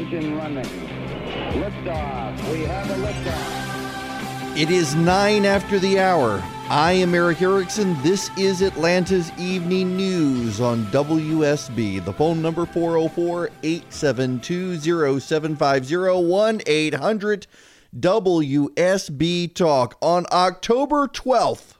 Ignition running. Liftoff. We have a liftoff. It is 9 after the hour. I am Eric Erickson. This is Atlanta's Evening News on WSB. The phone number 404-872-0750, 1-800-WSB Talk. On October 12th,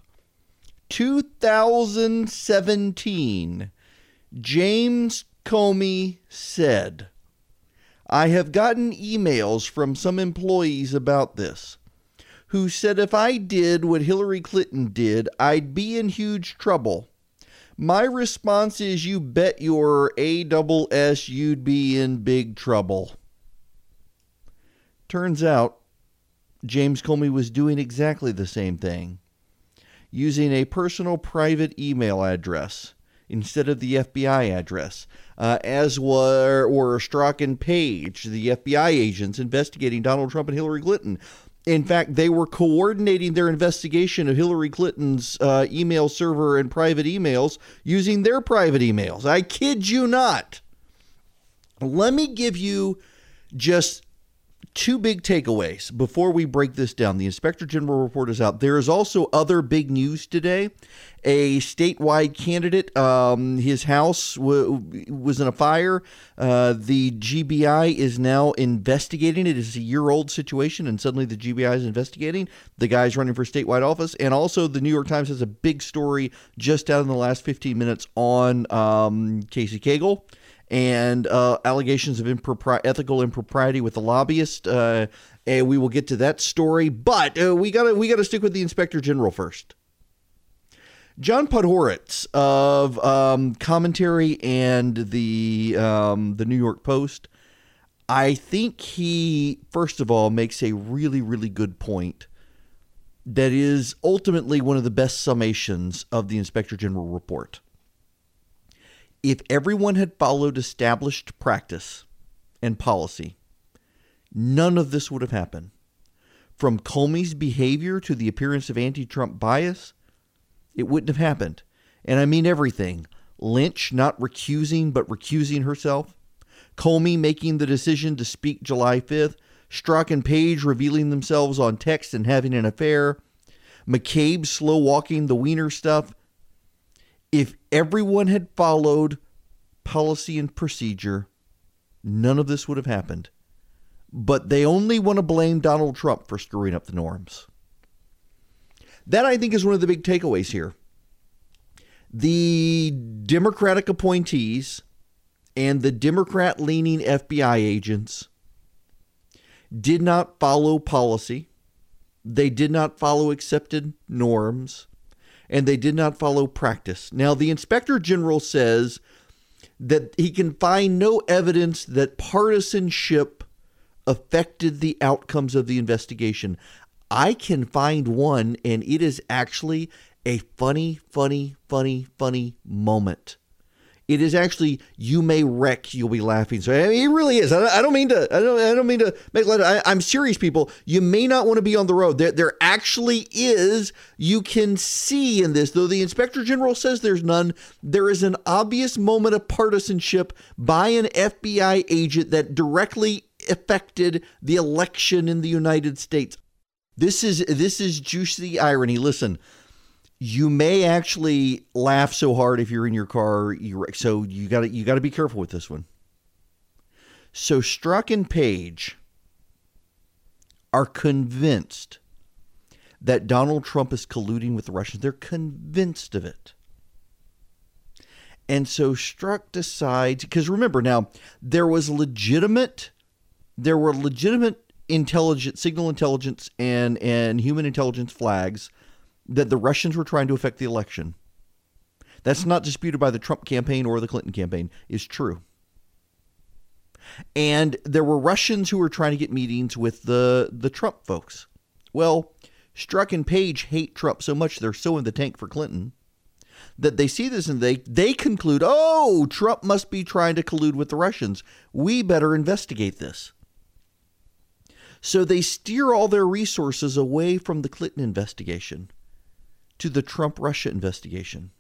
2017, James Comey said, "I have gotten emails from some employees about this, who said if I did what Hillary Clinton did, I'd be in huge trouble. My response is, you bet your ASS you'd be in big trouble." Turns out, James Comey was doing exactly the same thing, using a personal private email address instead of the FBI address, as were Strzok and Page, the FBI agents investigating Donald Trump and Hillary Clinton. In fact, they were coordinating their investigation of Hillary Clinton's email server and private emails using their private emails. I kid you not. Let me give you just two big takeaways before we break this down. The Inspector General report is out. There is also other big news today. A statewide candidate, his house was in a fire. The GBI is now investigating. It is a year-old situation, and suddenly the GBI is investigating. The guy's running for statewide office. And also the New York Times has a big story just out in the last 15 minutes on Casey Cagle and allegations of ethical impropriety with the lobbyist. And we will get to that story. But we gotta stick with the Inspector General first. John Podhoretz of Commentary and the New York Post, I think he, first of all, makes a really, really good point that is ultimately one of the best summations of the Inspector General report. If everyone had followed established practice and policy, none of this would have happened. From Comey's behavior to the appearance of anti-Trump bias, it wouldn't have happened. And I mean everything. Lynch not recusing, but recusing herself. Comey making the decision to speak July 5th. Strzok and Page revealing themselves on text and having an affair. McCabe slow walking the Wiener stuff. If everyone had followed policy and procedure, none of this would have happened. But they only want to blame Donald Trump for screwing up the norms. That, I think, is one of the big takeaways here. The Democratic appointees and the Democrat-leaning FBI agents did not follow policy. They did not follow accepted norms. And they did not follow practice. Now, the Inspector General says that he can find no evidence that partisanship affected the outcomes of the investigation. I can find one, and it is actually a funny moment. It is actually, you may wreck, you'll be laughing. So I mean, it really is. I don't mean to make light. I'm serious, people. You may not want to be on the road. There actually is. You can see in this, though the Inspector General says there's none, there is an obvious moment of partisanship by an FBI agent that directly affected the election in the United States. This is juicy irony. Listen, you may actually laugh so hard if you're in your car. So you got to be careful with this one. So Strzok and Page are convinced that Donald Trump is colluding with the Russians. They're convinced of it. And so Strzok decides, because remember now, there were legitimate signal intelligence and human intelligence flags that the Russians were trying to affect the election. That's not disputed by the Trump campaign or the Clinton campaign. It's true. And there were Russians who were trying to get meetings with the Trump folks. Well, Strzok and Page hate Trump so much they're so in the tank for Clinton that they see this and they conclude, oh, Trump must be trying to collude with the Russians. We better investigate this. So they steer all their resources away from the Clinton investigation to the Trump-Russia investigation.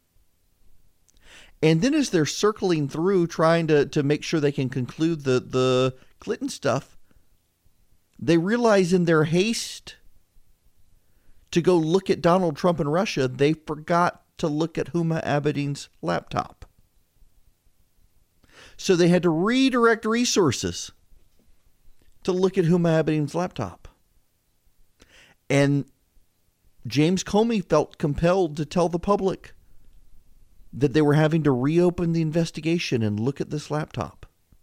And then as they're circling through trying to make sure they can conclude the Clinton stuff, they realize in their haste to go look at Donald Trump and Russia, they forgot to look at Huma Abedin's laptop. So they had to redirect resources to look at Huma Abedin's laptop. And James Comey felt compelled to tell the public that they were having to reopen the investigation and look at this laptop.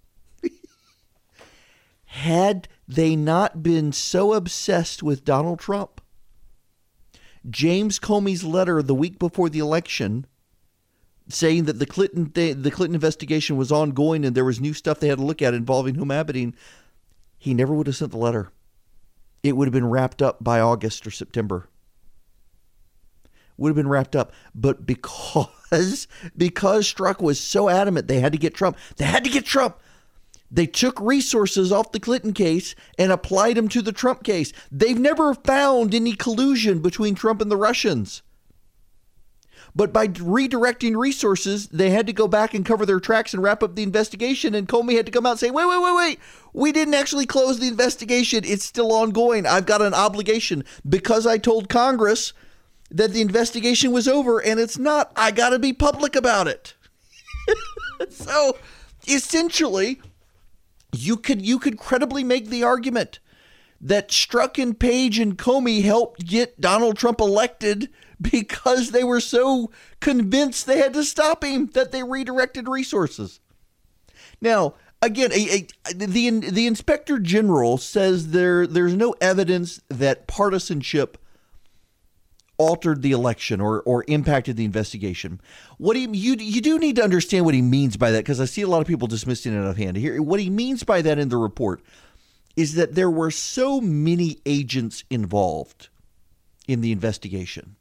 Had they not been so obsessed with Donald Trump, James Comey's letter the week before the election saying that the Clinton investigation was ongoing and there was new stuff they had to look at involving Huma Abedin, he never would have sent the letter. It would have been wrapped up by August or September. Would have been wrapped up. But because Strzok was so adamant they had to get Trump, they took resources off the Clinton case and applied them to the Trump case. They've never found any collusion between Trump and the Russians. But by redirecting resources, they had to go back and cover their tracks and wrap up the investigation. And Comey had to come out and say, wait. We didn't actually close the investigation. It's still ongoing. I've got an obligation because I told Congress that the investigation was over and it's not. I got to be public about it. So essentially, you could credibly make the argument that Strzok and Page and Comey helped get Donald Trump elected because they were so convinced they had to stop him that they redirected resources. Now, again, the Inspector General says there's no evidence that partisanship altered the election or impacted the investigation. You do need to understand what he means by that, because I see a lot of people dismissing it out of hand. Here, what he means by that in the report is that there were so many agents involved in the investigation.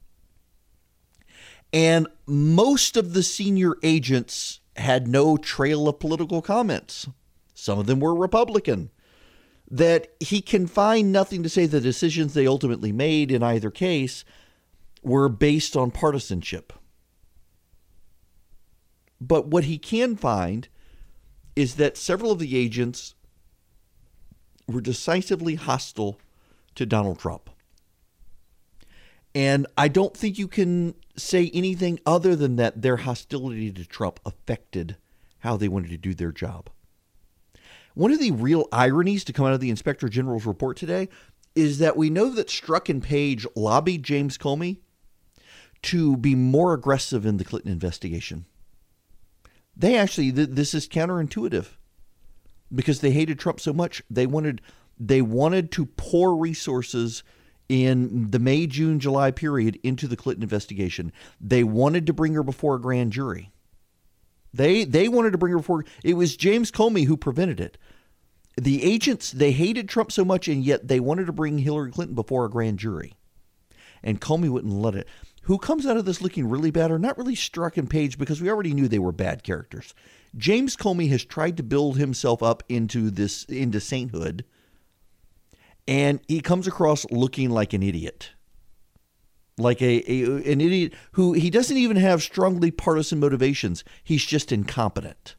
And most of the senior agents had no trail of political comments. Some of them were Republican. That he can find nothing to say the decisions they ultimately made in either case were based on partisanship. But what he can find is that several of the agents were decisively hostile to Donald Trump. And I don't think you can say anything other than that their hostility to Trump affected how they wanted to do their job. One of the real ironies to come out of the Inspector General's report today is that we know that Strzok and Page lobbied James Comey to be more aggressive in the Clinton investigation. They actually, this is counterintuitive, because they hated Trump so much. They wanted to pour resources in the May, June, July period into the Clinton investigation. They wanted to bring her before a grand jury. They wanted to bring her before. It was James Comey who prevented it. The agents, they hated Trump so much, and yet they wanted to bring Hillary Clinton before a grand jury. And Comey wouldn't let it. Who comes out of this looking really bad are not really Strzok and Page, because we already knew they were bad characters. James Comey has tried to build himself up into sainthood, and he comes across looking like an idiot. Like an idiot who he doesn't even have strongly partisan motivations. He's just incompetent.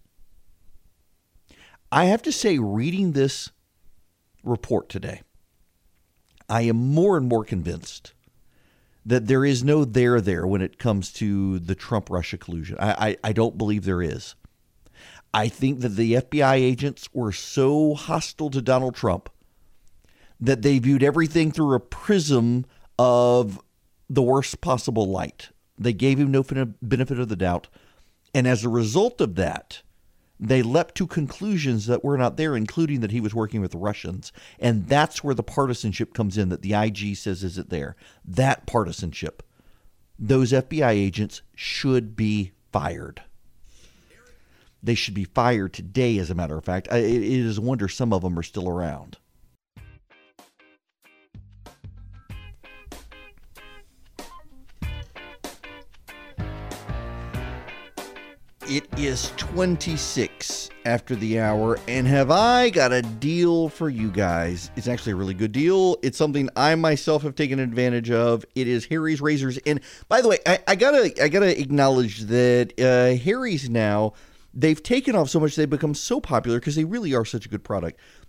I have to say, reading this report today, I am more and more convinced that there is no there when it comes to the Trump-Russia collusion. I don't believe there is. I think that the FBI agents were so hostile to Donald Trump that they viewed everything through a prism of the worst possible light. They gave him no benefit of the doubt. And as a result of that, they leapt to conclusions that were not there, including that he was working with the Russians. And that's where the partisanship comes in that the IG says isn't there. That partisanship. Those FBI agents should be fired. They should be fired today, as a matter of fact. It is a wonder some of them are still around. It is 26 after the hour, and have I got a deal for you guys. It's actually a really good deal. It's something I myself have taken advantage of. It is Harry's Razors. And by the way, I gotta acknowledge that Harry's now, they've taken off so much, they've become so popular because they really are such a good product.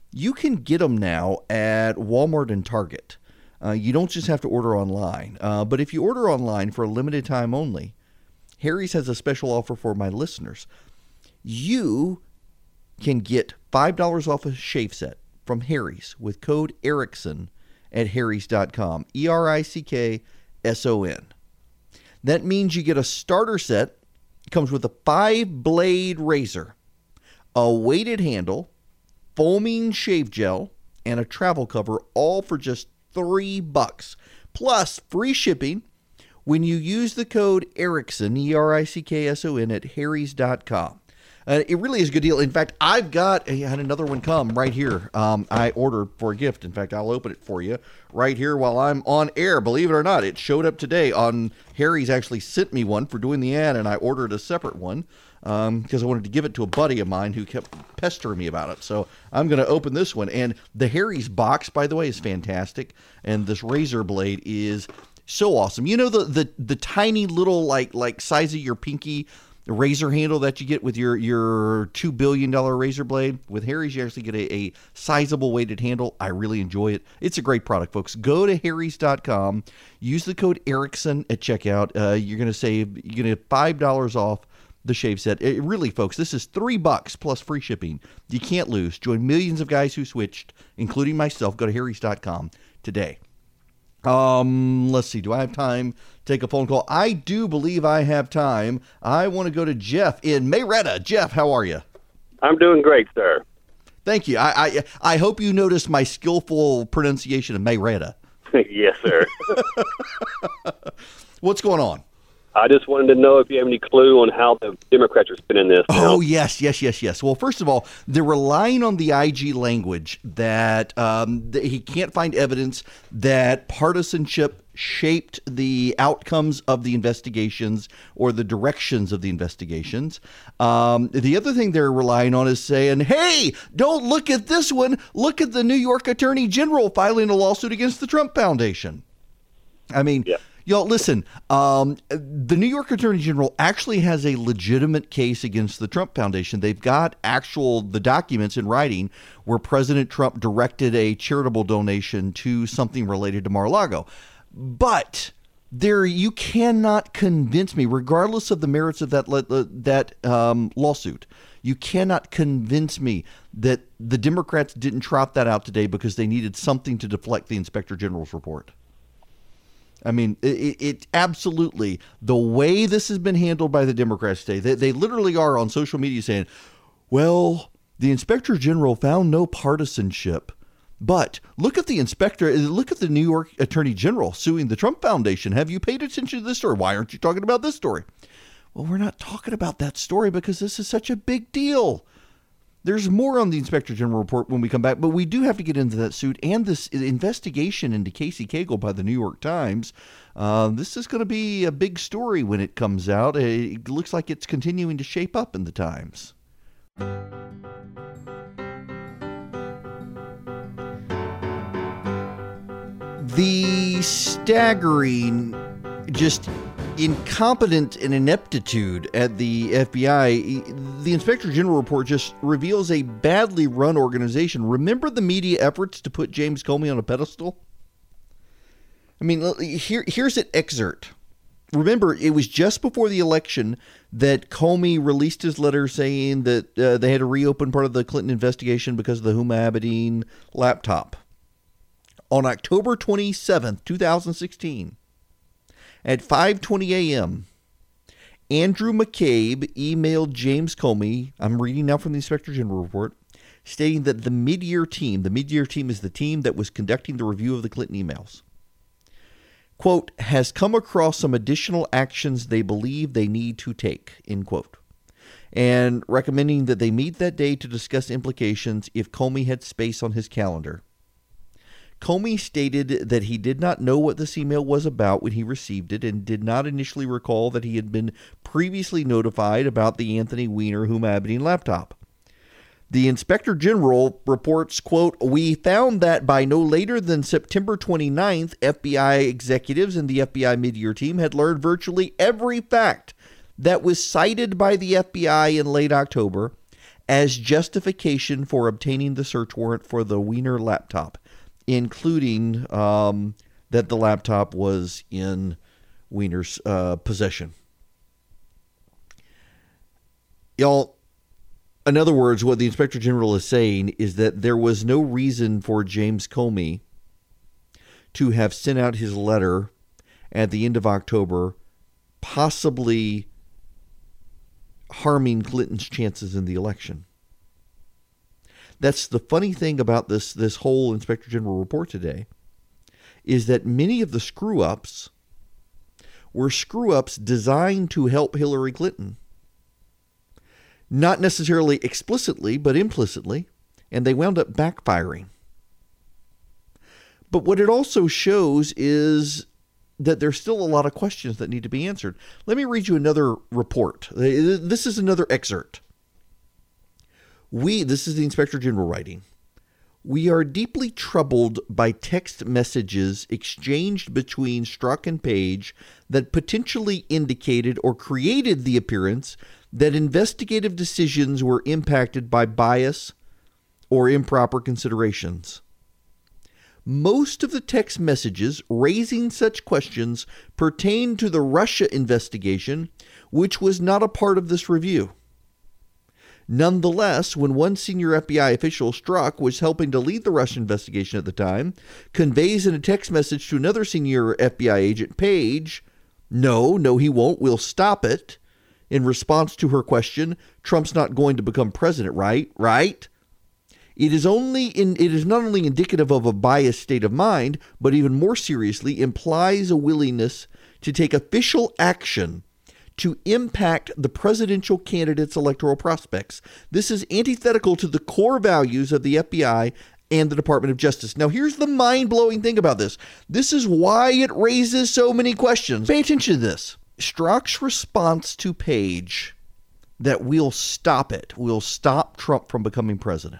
You can get them now at Walmart and Target. You don't just have to order online. But if you order online for a limited time only, Harry's has a special offer for my listeners. You can get $5 off a shave set from Harry's with code Erickson at harrys.com. ERICKSON. That means you get a starter set. It comes with a 5-blade razor, a weighted handle, foaming shave gel, and a travel cover, all for just $3, plus free shipping when you use the code Erickson, ERICKSON, at harrys.com. It really is a good deal. In fact, I had another one come right here. I ordered for a gift. In fact, I'll open it for you right here while I'm on air. Believe it or not, it showed up today. Harry's actually sent me one for doing the ad, and I ordered a separate one because I wanted to give it to a buddy of mine who kept pestering me about it. So I'm going to open this one. And the Harry's box, by the way, is fantastic. And this razor blade is so awesome. You know the tiny little like size of your pinky razor handle that you get with your $2 billion razor blade? With Harry's, you actually get a sizable weighted handle. I really enjoy it. It's a great product, folks. Go to harrys.com. Use the code Erickson at checkout. You're going to get $5 off the shave set. Really, folks, this is $3 plus free shipping. You can't lose. Join millions of guys who switched, including myself. Go to harrys.com today. Let's see. Do I have time to take a phone call? I do believe I have time. I want to go to Jeff in Marietta. Jeff, how are you? I'm doing great, sir. Thank you. I hope you noticed my skillful pronunciation of Marietta. Yes, sir. What's going on? I just wanted to know if you have any clue on how the Democrats are spinning this. Oh, yes. Well, first of all, they're relying on the IG language that he can't find evidence that partisanship shaped the outcomes of the investigations or the directions of the investigations. The other thing they're relying on is saying, hey, don't look at this one. Look at the New York Attorney General filing a lawsuit against the Trump Foundation. I mean, yeah. Y'all, listen, the New York Attorney General actually has a legitimate case against the Trump Foundation. They've got the documents in writing where President Trump directed a charitable donation to something related to Mar-a-Lago. But you cannot convince me, regardless of the merits of that lawsuit, you cannot convince me that the Democrats didn't trot that out today because they needed something to deflect the Inspector General's report. I mean, it absolutely, the way this has been handled by the Democrats today, they literally are on social media saying, well, the Inspector General found no partisanship. But look at the New York Attorney General suing the Trump Foundation. Have you paid attention to this story? Why aren't you talking about this story? Well, we're not talking about that story because this is such a big deal. There's more on the Inspector General report when we come back, but we do have to get into that suit and this investigation into Casey Cagle by the New York Times. This is going to be a big story when it comes out. It looks like it's continuing to shape up in the Times. The staggering, just incompetent and ineptitude at the FBI, the Inspector General report just reveals a badly run organization. Remember the media efforts to put James Comey on a pedestal? I mean, here's an excerpt. Remember, it was just before the election that Comey released his letter saying that they had to reopen part of the Clinton investigation because of the Huma Abedin laptop. On October 27th, 2016, at 5:20 a.m., Andrew McCabe emailed James Comey, I'm reading now from the Inspector General report, stating that the mid-year team is the team that was conducting the review of the Clinton emails, quote, has come across some additional actions they believe they need to take, end quote, and recommending that they meet that day to discuss implications if Comey had space on his calendar. Comey stated that he did not know what this email was about when he received it and did not initially recall that he had been previously notified about the Anthony Weiner Huma Abedin laptop. The Inspector General reports, quote, we found that by no later than September 29th, FBI executives and the FBI mid-year team had learned virtually every fact that was cited by the FBI in late October as justification for obtaining the search warrant for the Wiener laptop, including that the laptop was in Wiener's possession. Y'all, in other words, what the Inspector General is saying is that there was no reason for James Comey to have sent out his letter at the end of October, possibly harming Clinton's chances in the election. That's the funny thing about this whole Inspector General report today, is that many of the screw-ups were screw-ups designed to help Hillary Clinton. Not necessarily explicitly, but implicitly, and they wound up backfiring. But what it also shows is that there's still a lot of questions that need to be answered. Let me read you another report. This is another excerpt. This is the Inspector General writing. We are deeply troubled by text messages exchanged between Strzok and Page that potentially indicated or created the appearance that investigative decisions were impacted by bias or improper considerations. Most of the text messages raising such questions pertain to the Russia investigation, which was not a part of this review. Nonetheless, when one senior FBI official, Strzok, was helping to lead the Russia investigation at the time, conveys in a text message to another senior FBI agent, Page, no, he won't, we'll stop it. In response to her question, Trump's not going to become president, right? It is not only indicative of a biased state of mind, but even more seriously implies a willingness to take official action to impact the presidential candidate's electoral prospects. This is antithetical to the core values of the FBI and the Department of Justice. Now, here's the mind-blowing thing about this. This is why it raises so many questions. Pay attention to this. Strzok's response to Page that we'll stop Trump from becoming president,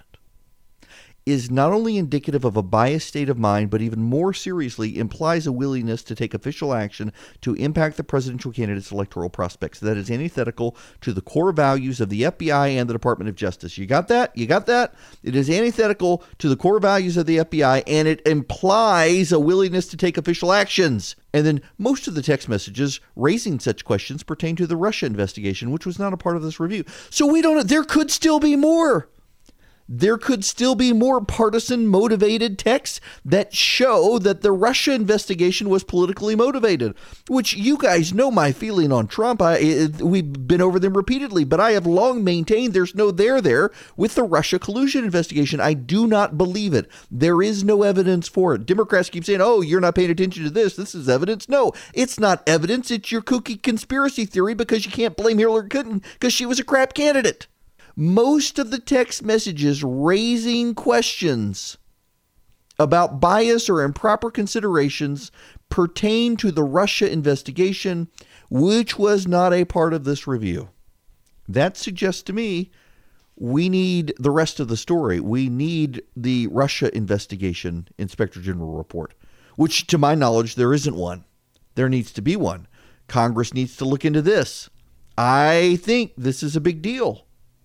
is not only indicative of a biased state of mind, but even more seriously implies a willingness to take official action to impact the presidential candidate's electoral prospects. That is antithetical to the core values of the FBI and the Department of Justice. You got that? It is antithetical to the core values of the FBI, and it implies a willingness to take official actions. And then most of the text messages raising such questions pertain to the Russia investigation, which was not a part of this review. So there could still be more. There could still be more partisan motivated texts that show that the Russia investigation was politically motivated, which you guys know my feeling on Trump. We've been over them repeatedly, but I have long maintained there's no there with the Russia collusion investigation. I do not believe it. There is no evidence for it. Democrats keep saying, oh, you're not paying attention to this. This is evidence. No, it's not evidence. It's your kooky conspiracy theory because you can't blame Hillary Clinton because she was a crap candidate. Most of the text messages raising questions about bias or improper considerations pertain to the Russia investigation, which was not a part of this review. That suggests to me we need the rest of the story. We need the Russia investigation Inspector General report, which to my knowledge, there isn't one. There needs to be one. Congress needs to look into this. I think this is a big deal.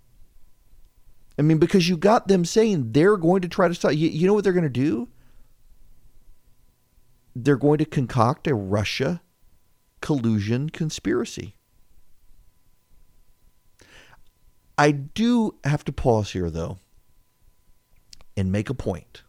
I mean, because you got them saying they're going to try to stop. You know what they're going to do? They're going to concoct a Russia collusion conspiracy. I do have to pause here, though, and make a point.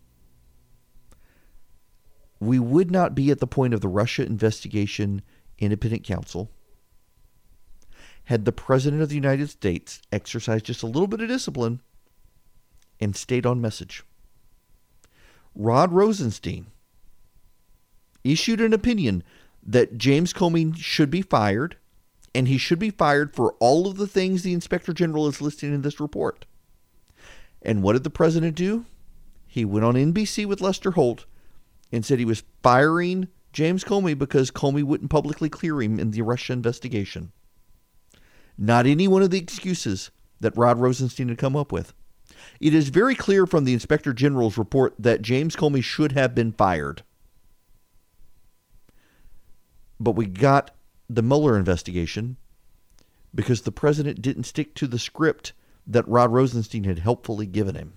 We would not be at the point of the Russia investigation independent counsel had the President of the United States exercised just a little bit of discipline and stayed on message. Rod Rosenstein issued an opinion that James Comey should be fired, and he should be fired for all of the things the Inspector General is listing in this report. And what did the President do? He went on NBC with Lester Holt and said he was firing James Comey because Comey wouldn't publicly clear him in the Russia investigation. Not any one of the excuses that Rod Rosenstein had come up with. It is very clear from the Inspector General's report that James Comey should have been fired. But we got the Mueller investigation because the president didn't stick to the script that Rod Rosenstein had helpfully given him.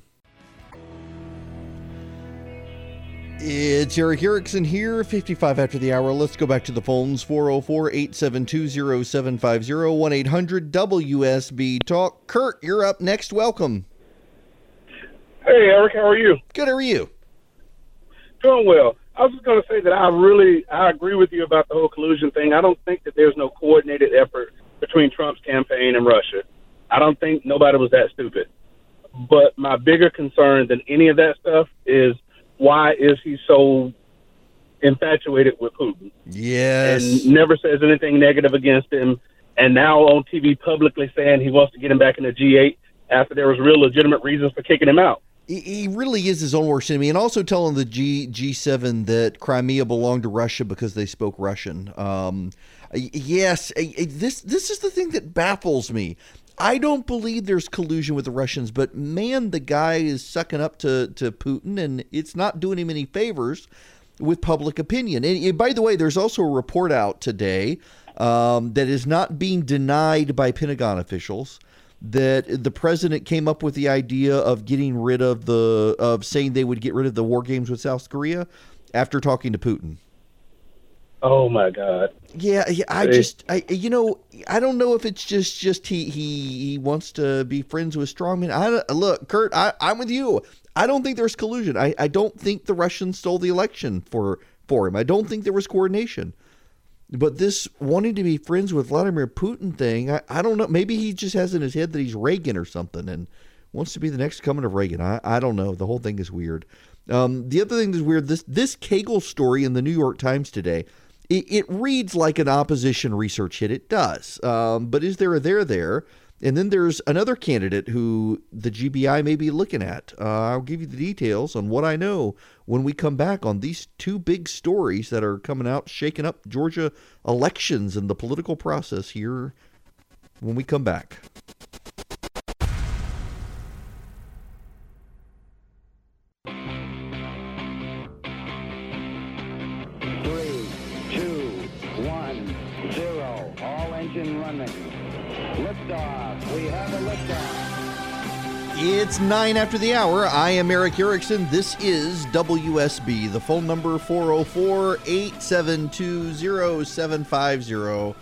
It's Eric Erickson here, 55 after the hour. Let's go back to the phones, 404-872-0750, 1-800-WSB-TALK. Kurt, you're up next. Welcome. Hey, Eric, how are you? Good, how are you? Doing well. I was just going to say that I agree with you about the whole collusion thing. I don't think that there's no coordinated effort between Trump's campaign and Russia. I don't think nobody was that stupid. But my bigger concern than any of that stuff is, why is he so infatuated with Putin? Yes. And never says anything negative against him. And now on TV publicly saying he wants to get him back in the G8 after there was real legitimate reasons for kicking him out. He really is his own worst enemy, and also telling the G7 that Crimea belonged to Russia because they spoke Russian. Yes, this is the thing that baffles me. I don't believe there's collusion with the Russians, but man, the guy is sucking up to Putin, and it's not doing him any favors with public opinion. And by the way, there's also a report out today that is not being denied by Pentagon officials, that the president came up with the idea of getting rid of saying they would get rid of the war games with South Korea after talking to Putin. Oh my God. Yeah, I don't know if it's just he wants to be friends with strongmen. Look, Kurt, I'm with you. I don't think there's collusion. I don't think the Russians stole the election for him. I don't think there was coordination. But this wanting to be friends with Vladimir Putin thing, I don't know. Maybe he just has in his head that he's Reagan or something and wants to be the next coming of Reagan. I don't know. The whole thing is weird. The other thing that's weird, this Kagel story in the New York Times today, it reads like an opposition research hit. It does. But is there a there? And then there's another candidate who the GBI may be looking at. I'll give you the details on what I know when we come back on these two big stories that are coming out, shaking up Georgia elections and the political process here when we come back. Three, two, one, zero. All engine running. Liftoff. We have a liftoff. It's 9 after the hour. I am Eric Erickson. This is WSB. The phone number 404-872-0750.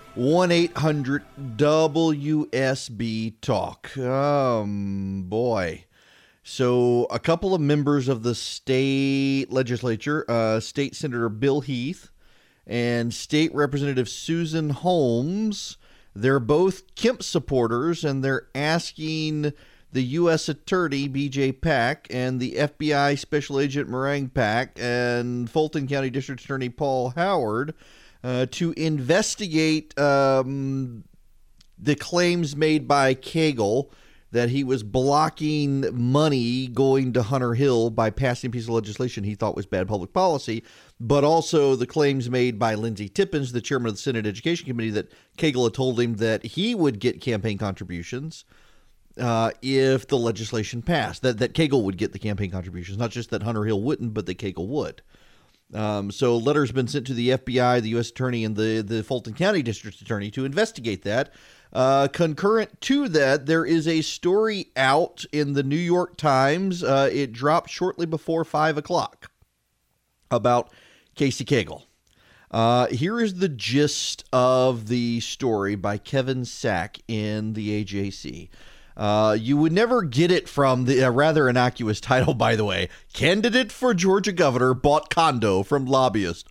1-800-WSB-TALK. Boy. So a couple of members of the state legislature, State Senator Bill Heath and State Representative Susan Holmes, they're both Kemp supporters, and they're asking the U.S. Attorney, B.J. Pack, and the FBI Special Agent Meringue Pack, and Fulton County District Attorney Paul Howard to investigate the claims made by Kagel that he was blocking money going to Hunter Hill by passing a piece of legislation he thought was bad public policy, but also the claims made by Lindsey Tippins, the chairman of the Senate Education Committee, that Kagel had told him that he would get campaign contributions if the legislation passed, that Kagel would get the campaign contributions, not just that Hunter Hill wouldn't, but that Kagel would. So letters been sent to the FBI, the U.S. Attorney, and the Fulton County District Attorney to investigate that. Concurrent to that, there is a story out in the New York Times. It dropped shortly before 5 o'clock about Casey Kagel. Here is the gist of the story by Kevin Sack in the AJC. You would never get it from the rather innocuous title, by the way. Candidate for Georgia governor bought condo from lobbyist.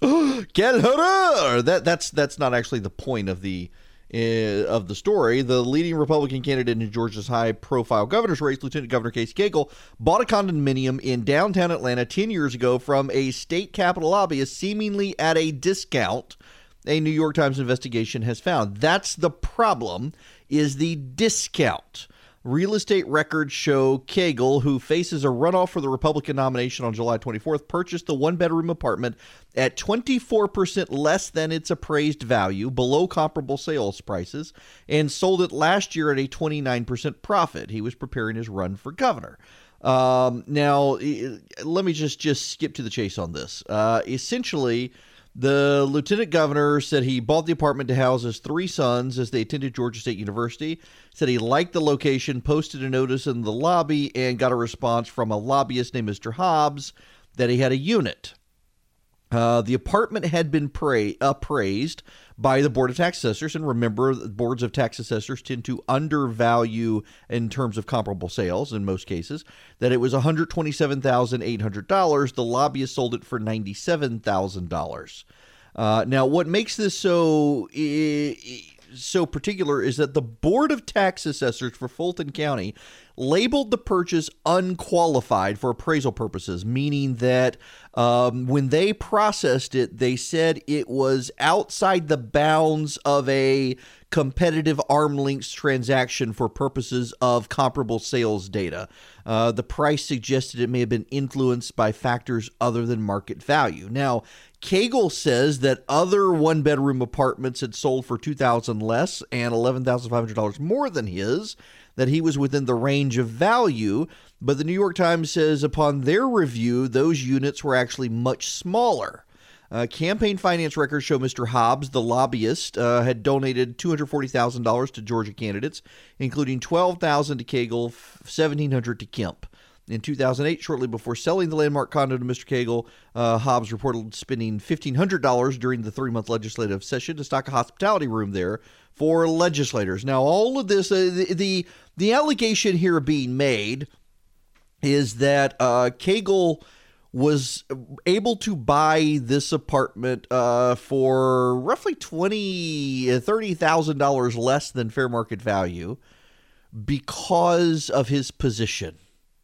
That's not actually the point of the story. The leading Republican candidate in Georgia's high-profile governor's race, Lieutenant Governor Casey Kagel, bought a condominium in downtown Atlanta 10 years ago from a state capitol lobbyist, seemingly at a discount, a New York Times investigation has found. That's the problem, is the discount. Real estate records show Kagel, who faces a runoff for the Republican nomination on July 24th, purchased the one-bedroom apartment at 24% less than its appraised value, below comparable sales prices, and sold it last year at a 29% profit. He was preparing his run for governor. Now, let me just skip to the chase on this. Essentially, The lieutenant governor said he bought the apartment to house his 3 sons as they attended Georgia State University. Said he liked the location, posted a notice in the lobby, and got a response from a lobbyist named Mr. Hobbs that he had a unit. The apartment had been appraised by the Board of Tax Assessors, and remember, the boards of tax assessors tend to undervalue in terms of comparable sales in most cases, that it was $127,800. The lobbyist sold it for $97,000. Now, what makes this so particular is that the Board of Tax Assessors for Fulton County labeled the purchase unqualified for appraisal purposes, meaning that when they processed it, they said it was outside the bounds of a competitive arm-length transaction for purposes of comparable sales data. The price suggested it may have been influenced by factors other than market value. Now, Cagle says that other one-bedroom apartments had sold for $2,000 less and $11,500 more than his, that he was within the range of value, but the New York Times says upon their review, those units were actually much smaller. Campaign finance records show Mr. Hobbs, the lobbyist, had donated $240,000 to Georgia candidates, including $12,000 to Cagle, $1,700 to Kemp. In 2008, shortly before selling the landmark condo to Mr. Cagle, Hobbs reported spending $1,500 during the 3-month legislative session to stock a hospitality room there for legislators. Now, all of this, the allegation here being made is that Cagle was able to buy this apartment for roughly $30,000 less than fair market value because of his position.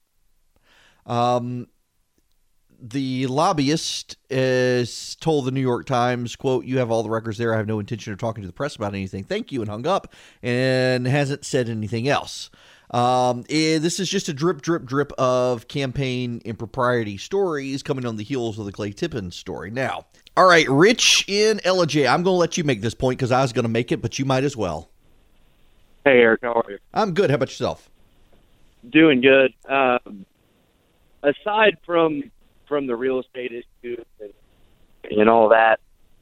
The lobbyist told the New York Times, quote, "You have all the records there. I have no intention of talking to the press about anything. Thank you," and hung up, and hasn't said anything else. This is just a drip of campaign impropriety stories coming on the heels of the Clay Tippins story. Now, all right, Rich in LJ, I'm going to let you make this point because I was going to make it, but you might as well. Hey, Eric, how are you? I'm good. How about yourself? Doing good. Aside from the real estate issues and all that,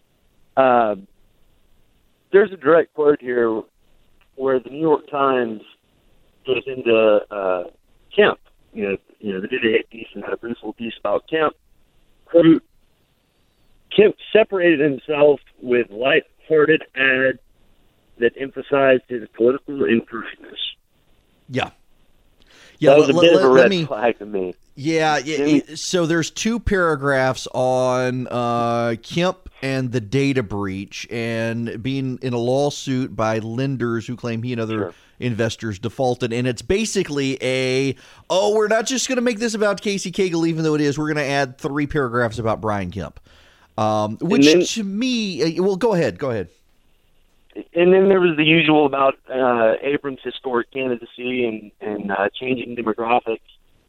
there's a direct quote here where the New York Times goes into Kemp. They did a piece and had a principal piece about Kemp. Quote, "Kemp separated himself with light-hearted ads that emphasized his political incorrectness." Yeah. That was a bit of a red flag to me. Yeah, so there's 2 paragraphs on Kemp and the data breach and being in a lawsuit by lenders who claim he and other investors defaulted. And it's basically we're not just going to make this about Casey Cagle, even though it is. We're going to add 3 paragraphs about Brian Kemp, which to me, well, go ahead. And then there was the usual about Abrams' historic candidacy and changing demographics.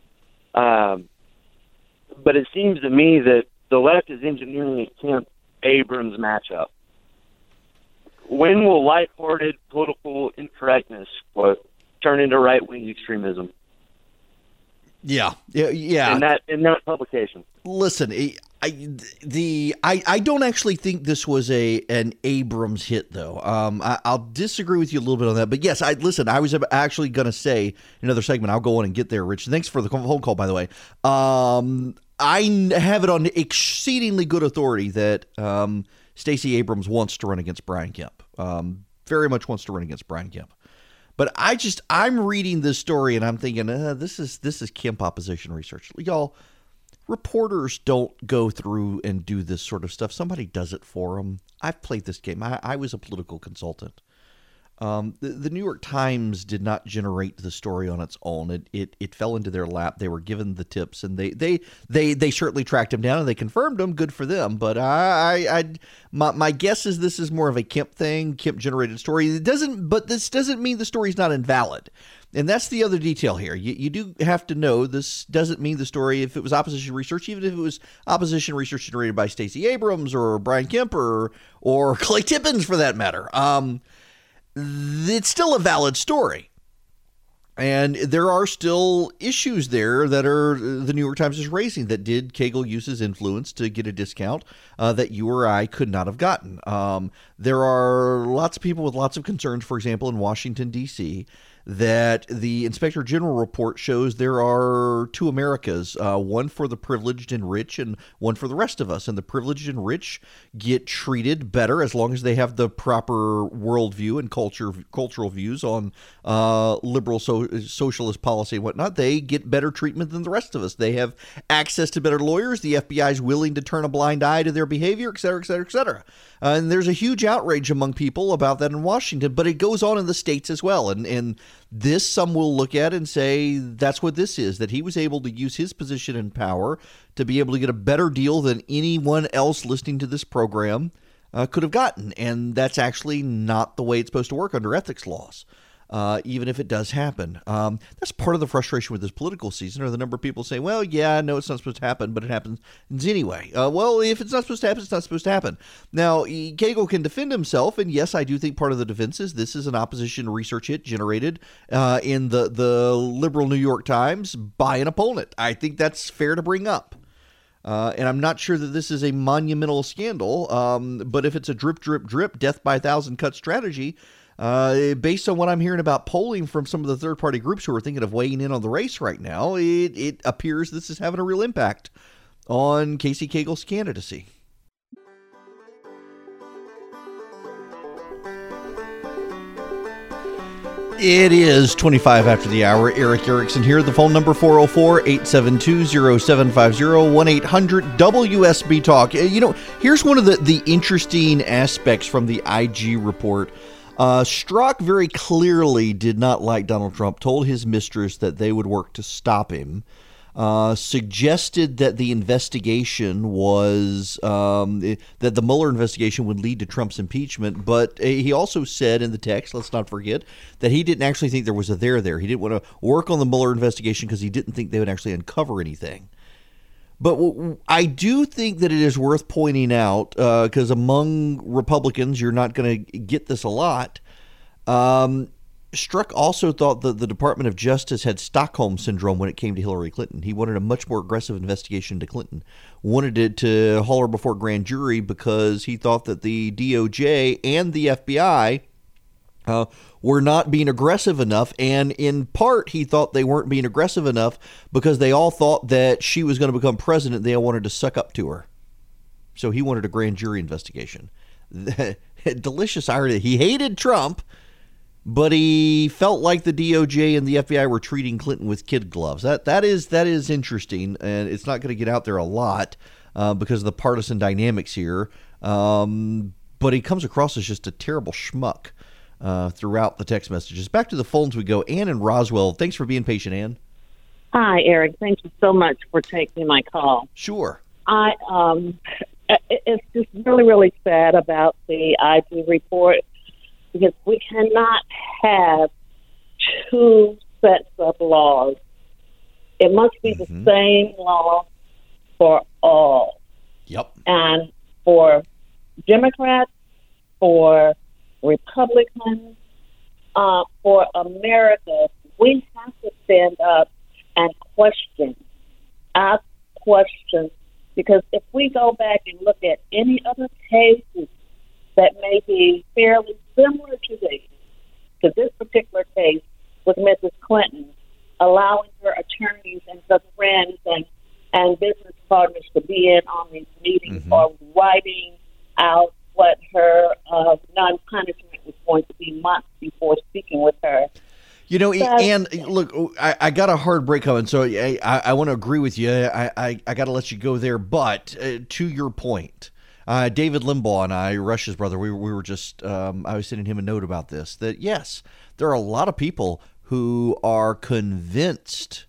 But it seems to me that the left is engineering a Kemp-Abrams matchup. When will lighthearted political incorrectness turn into right-wing extremism? Yeah. In that publication. Listen, I don't actually think this was an Abrams hit, though. I'll disagree with you a little bit on that. But yes, I was actually going to say another segment. I'll go on and get there, Rich. Thanks for the phone call, by the way. I have it on exceedingly good authority that Stacey Abrams wants to run against Brian Kemp. Very much wants to run against Brian Kemp. But I'm reading this story and I'm thinking, this is Kemp opposition research. Y'all, reporters don't go through and do this sort of stuff. Somebody does it for them. I've played this game. I was a political consultant. The New York Times did not generate the story on its own. It fell into their lap. They were given the tips, and they certainly tracked him down and they confirmed him. Good for them. But my guess is this is more of a Kemp thing, Kemp generated story. But this doesn't mean the story's not invalid. And that's the other detail here. You do have to know this doesn't mean the story, if it was opposition research, even if it was opposition research generated by Stacey Abrams or Brian Kemp or Clay Tippins for that matter. It's still a valid story. And there are still issues there that are the New York Times is raising. That did Cagle use his influence to get a discount that you or I could not have gotten? There are lots of people with lots of concerns, for example, in Washington, D.C., that the Inspector General report shows there are two Americas, one for the privileged and rich and one for the rest of us. And the privileged and rich get treated better as long as they have the proper worldview and cultural views on liberal socialist policy and whatnot. They get better treatment than the rest of us. They have access to better lawyers. The FBI is willing to turn a blind eye to their behavior, et cetera, et cetera, et cetera. And there's a huge outrage among people about that in Washington, but it goes on in the states as well. And this, some will look at and say that's what this is, that he was able to use his position and power to be able to get a better deal than anyone else listening to this program could have gotten. And that's actually not the way it's supposed to work under ethics laws. Even if it does happen. That's part of the frustration with this political season, or the number of people say, well, yeah, I know it's not supposed to happen, but it happens anyway. Well, if it's not supposed to happen, it's not supposed to happen. Now, Cagle can defend himself, and yes, I do think part of the defense is this is an opposition research hit generated in the liberal New York Times by an opponent. I think that's fair to bring up. And I'm not sure that this is a monumental scandal, but if it's a drip, drip, drip, death by 1,000 cut strategy, based on what I'm hearing about polling from some of the third-party groups who are thinking of weighing in on the race right now, it appears this is having a real impact on Casey Cagle's candidacy. It is 25 after the hour. Eric Erickson here. The phone number 404-872-0750, 1-800-WSB Talk. Here's one of the interesting aspects from the IG report. Strzok very clearly did not like Donald Trump, told his mistress that they would work to stop him, suggested that the investigation was, that the Mueller investigation would lead to Trump's impeachment, but he also said in the text, let's not forget, that he didn't actually think there was a there there. He didn't want to work on the Mueller investigation because he didn't think they would actually uncover anything. But I do think that it is worth pointing out, because among Republicans, you're not going to get this a lot. Strzok also thought that the Department of Justice had Stockholm Syndrome when it came to Hillary Clinton. He wanted a much more aggressive investigation into Clinton, wanted it to haul her before grand jury because he thought that the DOJ and the FBI were not being aggressive enough, and in part he thought they weren't being aggressive enough because they all thought that she was going to become president. They all wanted to suck up to her, so he wanted a grand jury investigation. Delicious irony. He hated Trump, but he felt like the DOJ and the FBI were treating Clinton with kid gloves. That is interesting, and it's not going to get out there a lot because of the partisan dynamics here. But he comes across as just a terrible schmuck throughout the text messages. Back to the phones we go. Ann in Roswell. Thanks for being patient, Ann. Hi, Eric. Thank you so much for taking my call. Sure. It's just really, really sad about the IG report because we cannot have two sets of laws. It must be the same law for all. Yep. And for Democrats, for Republicans, for America, we have to stand up and ask questions, because if we go back and look at any other cases that may be fairly similar to this particular case with Mrs. Clinton, allowing her attorneys and her friends and business partners to be in on these meetings or writing out what her non-punishment was going to be months before speaking with her. And look, I got a hard break coming, so I want to agree with you. I got to let you go there. But to your point, David Limbaugh and I, Rush's brother, we were just, I was sending him a note about this, that yes, there are a lot of people who are convinced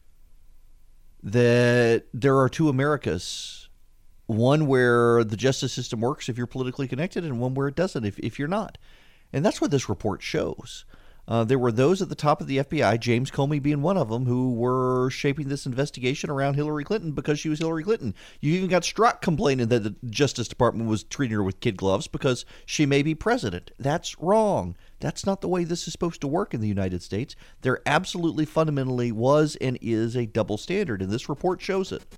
that there are two Americas, one where the justice system works if you're politically connected and one where it doesn't if you're not. And that's what this report shows. There were those at the top of the FBI, James Comey being one of them, who were shaping this investigation around Hillary Clinton because she was Hillary Clinton. You even got Strzok complaining that the Justice Department was treating her with kid gloves because she may be president. That's wrong. That's not the way this is supposed to work in the United States. There absolutely fundamentally was and is a double standard, and this report shows it.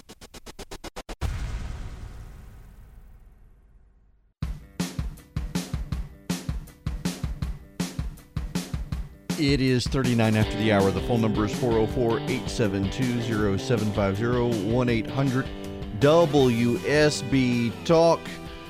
It is 39 after the hour. The phone number is 404-872-0750, 1-800-WSB Talk.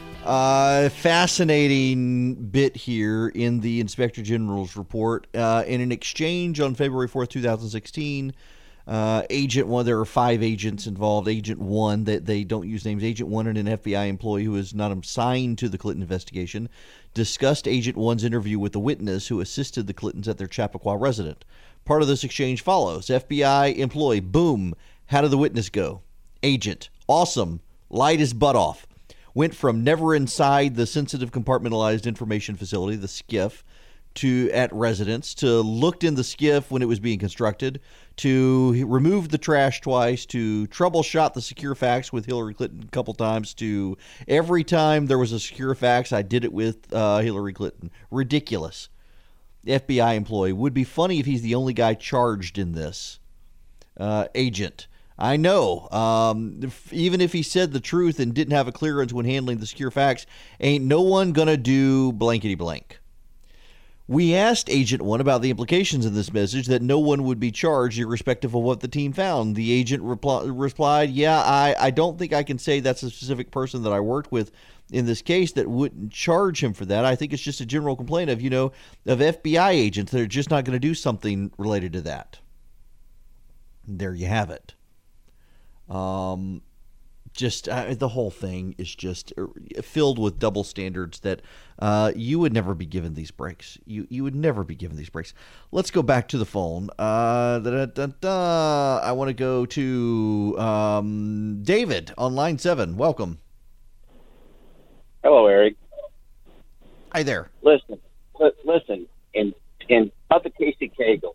Fascinating bit here in the Inspector General's report. In an exchange on February 4th, 2016, Agent 1, there are 5 agents involved. Agent 1, they don't use names. Agent 1 and an FBI employee who is not assigned to the Clinton investigation discussed Agent 1's interview with the witness who assisted the Clintons at their Chappaqua residence. Part of this exchange follows. FBI employee, boom, how did the witness go? Agent, awesome, lied his butt off. Went from never inside the sensitive compartmentalized information facility, the SCIF, to at residence, to looked in the SCIF when it was being constructed, to removed the trash twice, to troubleshot the secure fax with Hillary Clinton a couple times, to every time there was a secure fax, I did it with Hillary Clinton. Ridiculous. FBI employee. Would be funny if he's the only guy charged in this. Agent. I know. Even if he said the truth and didn't have a clearance when handling the secure fax, ain't no one gonna do blankety blank. We asked Agent 1 about the implications of this message that no one would be charged irrespective of what the team found. The agent replied, yeah, I don't think I can say that's a specific person that I worked with in this case that wouldn't charge him for that. I think it's just a general complaint of, of FBI agents that are just not going to do something related to that. There you have it. The whole thing is just filled with double standards that you would never be given these breaks. You would never be given these breaks. Let's go back to the phone. I want to go to David on line 7. Welcome. Hello, Eric. Hi there. Listen. In about the Casey Cagle.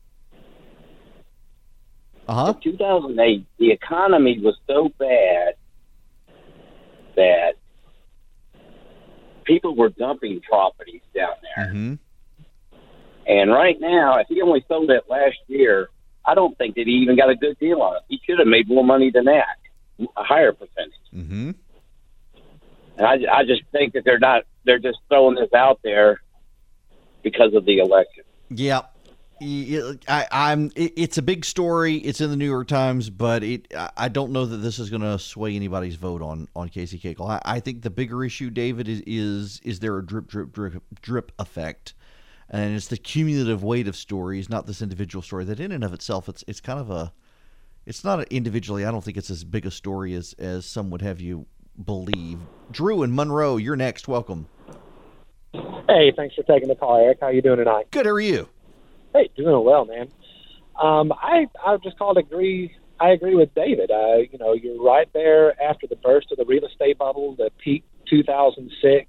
In 2008, the economy was so bad that people were dumping properties down there. Mm-hmm. And right now, if he only sold it last year, I don't think that he even got a good deal on it. He should have made more money than that, a higher percentage. Mm-hmm. And I just think that they're just throwing this out there because of the election. Yeah. It's a big story. It's in the New York Times, but I don't know that this is going to sway anybody's vote on Casey Cagle. I think the bigger issue, David, is there a drip effect, and it's the cumulative weight of stories, not this individual story. That in and of itself, it's kind of it's not individually. I don't think it's as big a story as some would have you believe. Drew and Monroe, you're next. Welcome. Hey, thanks for taking the call, Eric. How you doing tonight? Good. How are you? Hey, doing well, man. I just called to agree. I agree with David. You're right there after the burst of the real estate bubble, the peak 2006.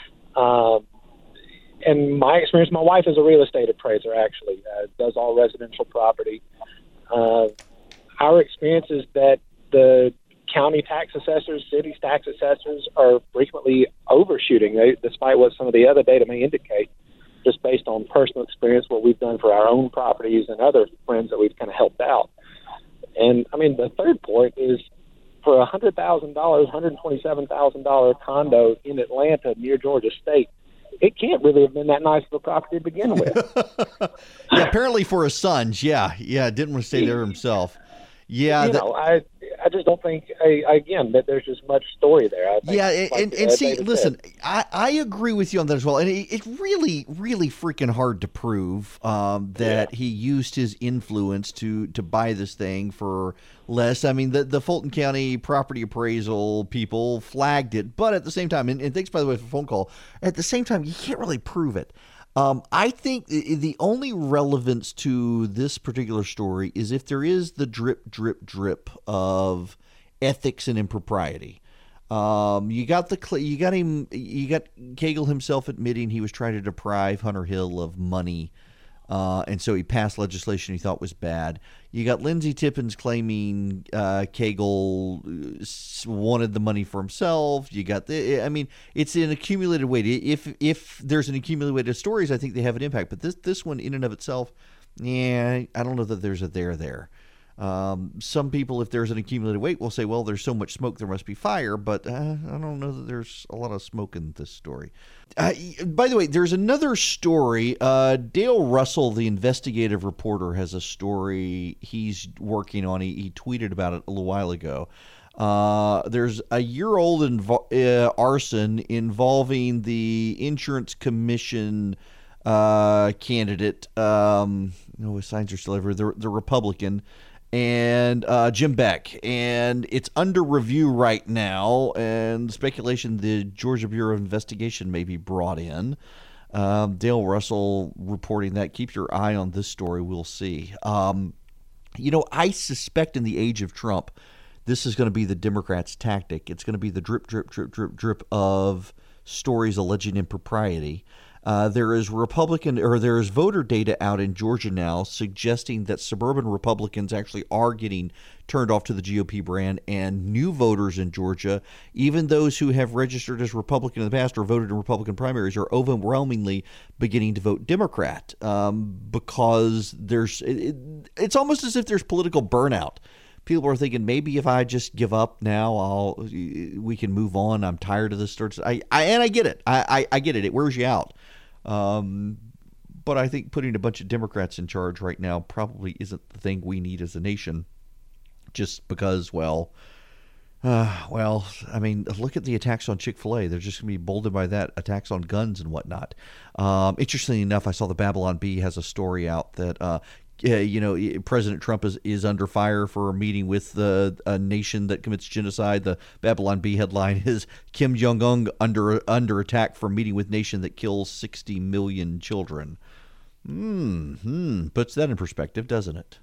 And my experience, my wife is a real estate appraiser, actually, does all residential property. Our experience is that the county tax assessors, city's tax assessors are frequently overshooting, despite what some of the other data may indicate. Just based on personal experience, what we've done for our own properties and other friends that we've kind of helped out. And, the third point is for a $100,000, $127,000 condo in Atlanta near Georgia State, it can't really have been that nice of a property to begin with. Yeah, apparently for his sons, yeah, didn't want to stay there himself. Yeah, I just don't think, again, that there's just much story there. I think, and see, listen, I agree with you on that as well. And it's really, really freaking hard to prove that he used his influence to buy this thing for less. The Fulton County property appraisal people flagged it. But at the same time, and thanks, by the way, for the phone call, at the same time, you can't really prove it. I think the only relevance to this particular story is if there is the drip, drip, drip of ethics and impropriety. You got Cagle himself admitting he was trying to deprive Hunter Hill of money, and so he passed legislation he thought was bad. You got Lindsey Tippins claiming Cagle wanted the money for himself. You got it's an accumulated weight. If there's an accumulated weight of stories, I think they have an impact. But this one, in and of itself, I don't know that there's a there. Some people, if there's an accumulated weight, will say, well, there's so much smoke, there must be fire, but I don't know that there's a lot of smoke in this story. By the way, there's another story. Dale Russell, the investigative reporter, has a story he's working on. He tweeted about it a little while ago. There's a year-old arson involving the insurance commission candidate, his signs are still everywhere, the Republican, and Jim Beck, and it's under review right now, and speculation the Georgia Bureau of Investigation may be brought in. Dale Russell reporting that. Keep your eye on this story. We'll see. I suspect in the age of Trump, this is going to be the Democrats' tactic. It's going to be the drip, drip, drip, drip, drip of stories alleging impropriety. There is voter data out in Georgia now suggesting that suburban Republicans actually are getting turned off to the GOP brand, and new voters in Georgia, even those who have registered as Republican in the past or voted in Republican primaries, are overwhelmingly beginning to vote Democrat because it's almost as if there's political burnout. People are thinking, maybe if I just give up now, we can move on. I'm tired of this. I get it. I get it. It wears you out. But I think putting a bunch of Democrats in charge right now probably isn't the thing we need as a nation. Just because, look at the attacks on Chick-fil-A. They're just going to be boldened by that, attacks on guns and whatnot. Interestingly enough, I saw the Babylon Bee has a story out that President Trump is under fire for a meeting with a nation that commits genocide. The Babylon Bee headline is Kim Jong-un under attack for meeting with nation that kills 60 million children. Puts that in perspective, doesn't it?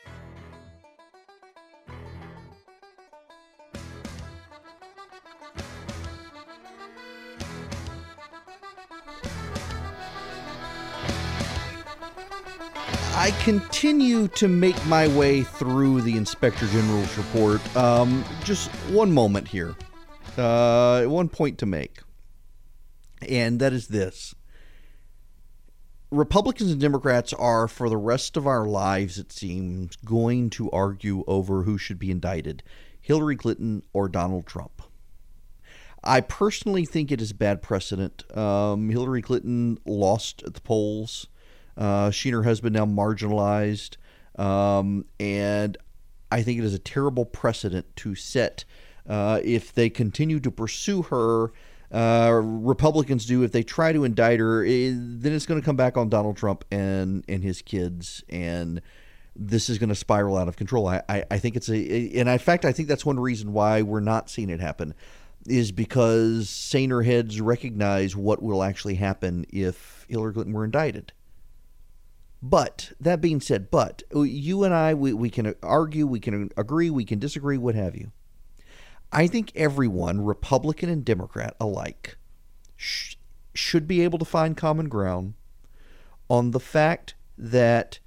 I continue to make my way through the Inspector General's report. Just one moment here. One point to make. And that is this. Republicans and Democrats are, for the rest of our lives, it seems, going to argue over who should be indicted, Hillary Clinton or Donald Trump. I personally think it is bad precedent. Hillary Clinton lost at the polls. She and her husband now marginalized, and I think it is a terrible precedent to set if they continue to pursue her. Republicans do. If they try to indict her, then it's going to come back on Donald Trump and his kids, and this is going to spiral out of control. I think and in fact, I think that's one reason why we're not seeing it happen, is because saner heads recognize what will actually happen if Hillary Clinton were indicted. But, that being said, you and I, we can argue, we can agree, we can disagree, what have you. I think everyone, Republican and Democrat alike, should be able to find common ground on the fact that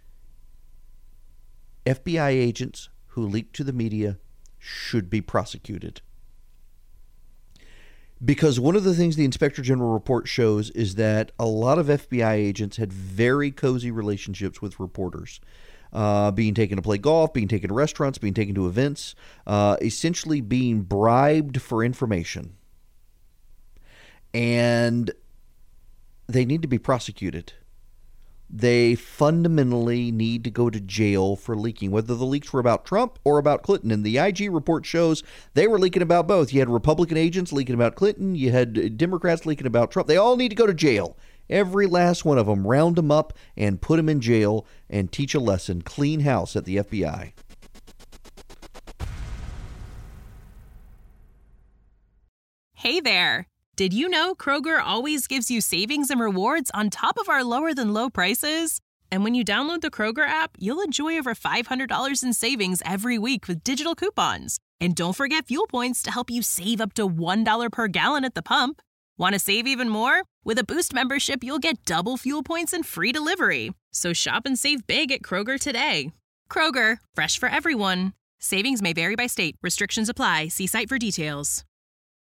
FBI agents who leaked to the media should be prosecuted. Because one of the things the Inspector General report shows is that a lot of FBI agents had very cozy relationships with reporters, being taken to play golf, being taken to restaurants, being taken to events, essentially being bribed for information. And they need to be prosecuted. They fundamentally need to go to jail for leaking, whether the leaks were about Trump or about Clinton. And the IG report shows they were leaking about both. You had Republican agents leaking about Clinton. You had Democrats leaking about Trump. They all need to go to jail. Every last one of them. Round them up and put them in jail and teach a lesson. Clean house at the FBI. Hey there. Did you know Kroger always gives you savings and rewards on top of our lower-than-low prices? And when you download the Kroger app, you'll enjoy over $500 in savings every week with digital coupons. And don't forget fuel points to help you save up to $1 per gallon at the pump. Want to save even more? With a Boost membership, you'll get double fuel points and free delivery. So shop and save big at Kroger today. Kroger, fresh for everyone. Savings may vary by state. Restrictions apply. See site for details.